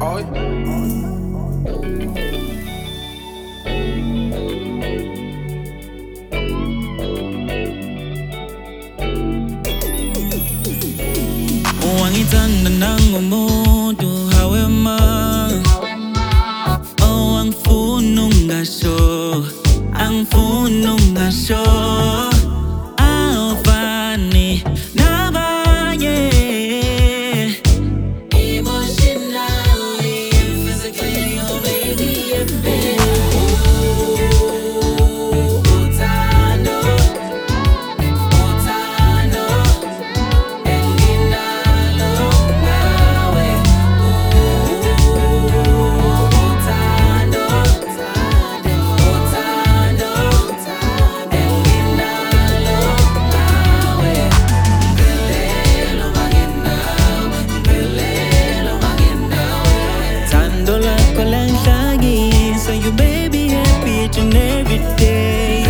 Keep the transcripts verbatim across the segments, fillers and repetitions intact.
Wangithanda nangomuntu hawema. Oh, angifuna ungasho, angifuna ungasho. Awufani nabanye, emotionally and physically, oh baby, yeah, baby. So you baby happy each and every day.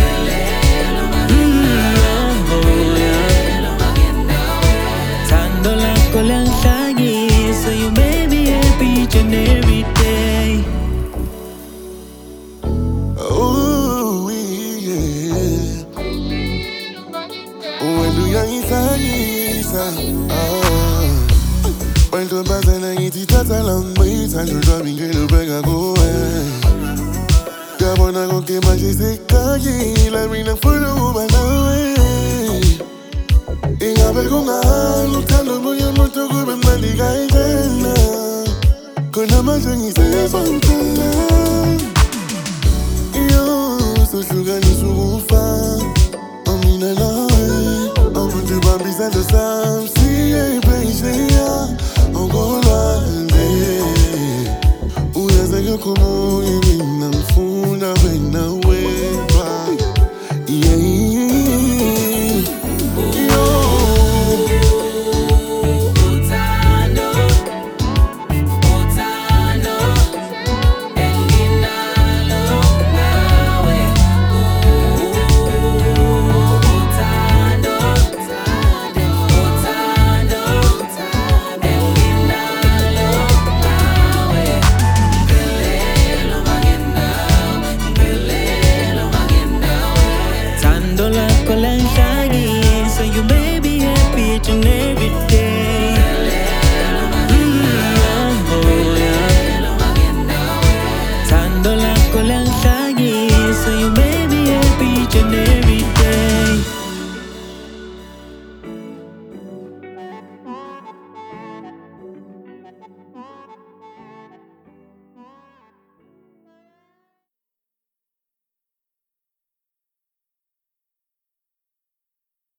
Mm, oh, yeah. Tando lako lang lagi. So you baby happy each and every day. Oh yeah. When do you isa ah. When to bazana iti tata lang may tanjo driving kilo bega go eh. Gabona con que más se calle la mina fuera ubanawe. Inga vergonga lutando muy mucho que me diga ella. Con la más en se sontela. Yo so sugar ni sufa. Amina la. I'm to baby send the sam see a place ya. Angola de. Uya se como y na funa when away. Yeah. So you baby happy each and every day. Mm, oh, yeah. Tando lako lang lagi. So you baby happy each and every day.